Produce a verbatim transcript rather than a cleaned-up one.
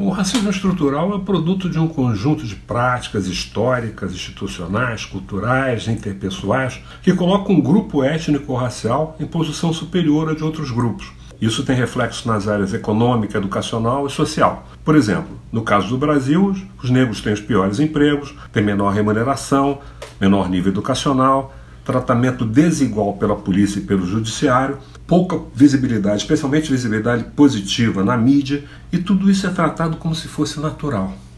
O racismo estrutural é produto de um conjunto de práticas históricas, institucionais, culturais, interpessoais, que colocam um grupo étnico-racial em posição superior a de outros grupos. Isso tem reflexo nas áreas econômica, educacional e social. Por exemplo, no caso do Brasil, os negros têm os piores empregos, têm menor remuneração, menor nível educacional, tratamento desigual pela polícia e pelo judiciário, pouca visibilidade, especialmente visibilidade positiva na mídia, e tudo isso é tratado como se fosse natural.